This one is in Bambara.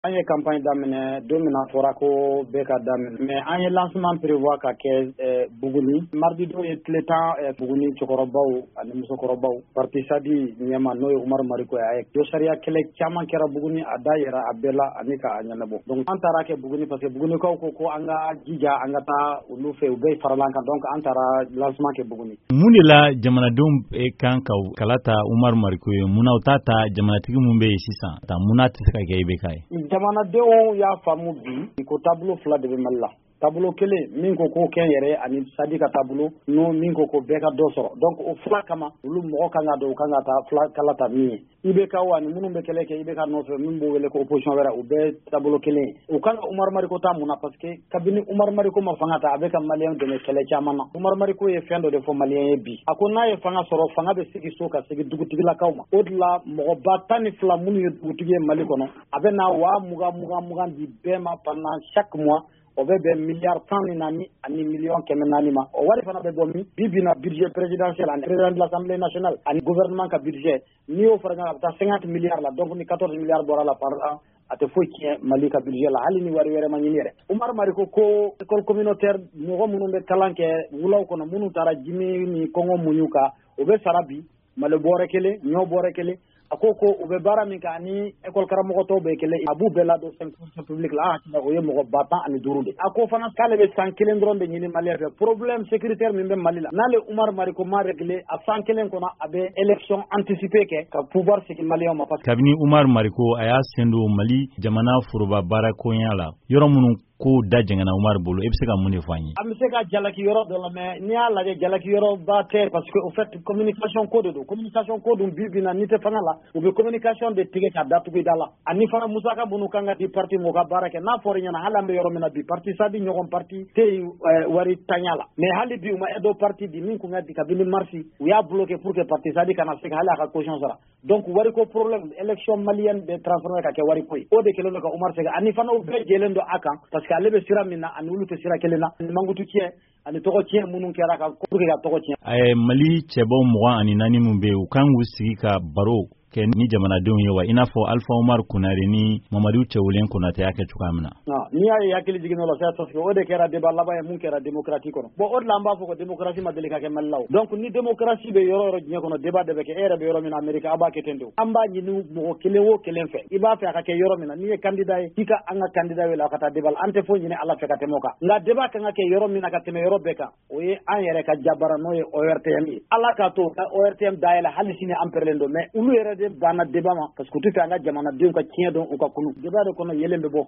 An ye campagne daminɛ don min na fɔra ko bɛɛ ka daminɛ mais an ye lancement prévoir ka kɛ Buguni mardi don ye tile 10 Buguni cɛkɔrɔbaw ani musokɔrɔbaw parti SADI ɲɛma n'o ye Umaru Mariko ye a ye jo sariya kɛlɛ caman kɛra Buguni a da yɛrɛ a bɛɛ la ani k'a ɲɛnabɔ donc an taara kɛ Buguni parce que Bugunikaw ko an ka jija an ka taa olu fɛ u bɛɛ farala an kan donc an taara lancement kɛ Buguni. Mun de la jamanadenw kan ka kala ta Umaru Mariko ye mun na u t'a ta jamanatigi mun bɛ yen sisan ta mun na tɛ se ka kɛ IBK ye. Jamanadenw y'a faamu bi ko tableau fila de bɛ Mali la. Tableau kelen min ko k'o kɛ yɛrɛ ani SADI ka tableau n'o min ko bɛɛ ka dɔ sɔrɔ donc o fila kama olu mɔgɔ kan ka don u kan ka taa fila kala ta min ye IBK ani minnu bɛ kɛlɛ kɛ IBK nɔfɛ min b'o wele ko opposition wɛrɛ u bɛɛ tableau kelen ye u kan ka Umaru Mariko ta mun na parce que kabini Umaru Mariko ma fanga ta a bɛ ka maliyɛn dɛmɛ kɛlɛ caman na Umaru Mariko ye fɛn dɔ de fɔ maliyɛn ye bi a ko n'a ye fanga sɔrɔ fanga bɛ segin so ka segin dugutigilakaw ma o de la mɔgɔba 12 minnu ye dugutigi ye Mali kɔnɔ a bɛ na 20,000 di bɛɛ ma pendant chaque mois o bɛ bɛn miliyari 14 ani miliyɔn 400 ma o wari fana bɛ bɔ min bi bi na budget présidentiel ani président de l'Assemblée nationale ani gouvernement ka budget n'i y'o fara ɲɔgɔn kan a bɛ taa 50 milliards la donc ni 14 milliards bɔra la par an a tɛ foyi tiɲɛ Mali ka budget la hali ni wari wɛrɛ ma ɲini yɛrɛ Umaru Mariko ko école communautaire mɔgɔ minnu bɛ kalan kɛ wulaw kɔnɔ minnu taara Jimi ni Kɔngɔ muɲu kan o bɛ sara bi malo bɔrɛ kelen ɲɔ bɔrɛ kelen a ko u bɛ baara min kɛ ani école karamɔgɔ tɔw bɛɛ kelen a b'u bɛɛ ladon fonction publique la o ye mɔgɔ 15 de a ko fana k'ale bɛ san 1 dɔrɔn de ɲini Malien fɛ problème sécuritaire min bɛ Mali la n'ale Umaru Mariko ma régler a san 1 kɔnɔ a bɛ élection anticipée kɛ ka pouvoir segin Malien ma parce que kabini Umaru Mariko a y'a sen don Mali jamana foroba baara koɲa la yɔrɔ minnu ko da jɛngɛna Umaru bolo e bɛ se ka mun de fɔ an ye. An bɛ se ka jalaki yɔrɔ dɔ la mais n'i y'a lajɛ jalaki yɔrɔ ba tɛ parce que au fait communication ko de don communication ko dun bi bi na n'i tɛ fanga la u bɛ communication de tigɛ ka datugu i da la ani fana musaka minnu kan ka di parti mɔgɔ ka baara kɛ n'a fɔra ɲɛna hali an bɛ yɔrɔ min na bi parti SADI ɲɔgɔn parti tɛ yen wari tanya la mais hali bi u ma aide au parti di min kun ka di kabini marsi u y'a bloqué pour que parti SADI kana se ka hali a ka caution sara donc wari ko problème élection malienne bɛ transformer ka kɛ wari ko ye o de kɛlen don ka Umaru sɛgɛn ani fana u bɛɛ jɛlen don a kan parce que ale bɛ sira min na ani olu tɛ sira kelen na ani mankutu tiɲɛ ani tɔgɔ tiɲɛ minnu kɛra ka pour que ka tɔgɔ tiɲɛ. Mali cɛbaw 24 min bɛ yen u kan k'u sigi ka baro kɛ ni jamanadenw ye wa i n'a fɔ Alpha Umaru Konare ni Mamadu Cɛwolɛn Konate y'a kɛ cogoya min na. N'i y'a ye hakili jiginna o la c'est parce que o de kɛra débat laban ye mun kɛra démocratie kɔnɔ bon o de la an b'a fɔ ko démocratie ma deli ka kɛ Mali la o donc ni démocratie bɛ yɔrɔ o yɔrɔ diɲɛ kɔnɔ débat de bɛ kɛ e yɛrɛ bɛ yɔrɔ min na Amérique a b'a kɛ ten de an b'a ɲini mɔgɔ kelen o kelen fɛ i b'a fɛ a ka kɛ yɔrɔ min na n'i ye candidat ye k'i ka an ka candidat wele a ka taa débat la an tɛ foyi ɲini Ala fɛ ka tɛmɛ o kan nka débat kan ka kɛ yɔrɔ min na ka tɛmɛ yɔrɔ bɛɛ kan o ye an yɛrɛ ka jabara n'o ye ORTM ye Ala k'a to ka ORTM dayɛlɛ hali sini an pɛrɛlen don mais olu yɛrɛ de banna débat parce que u tɛ fɛ an ka jamanadenw ka tiɲɛ dɔn u ka kunu débat de kɔnɔ yelen bɛ bɔ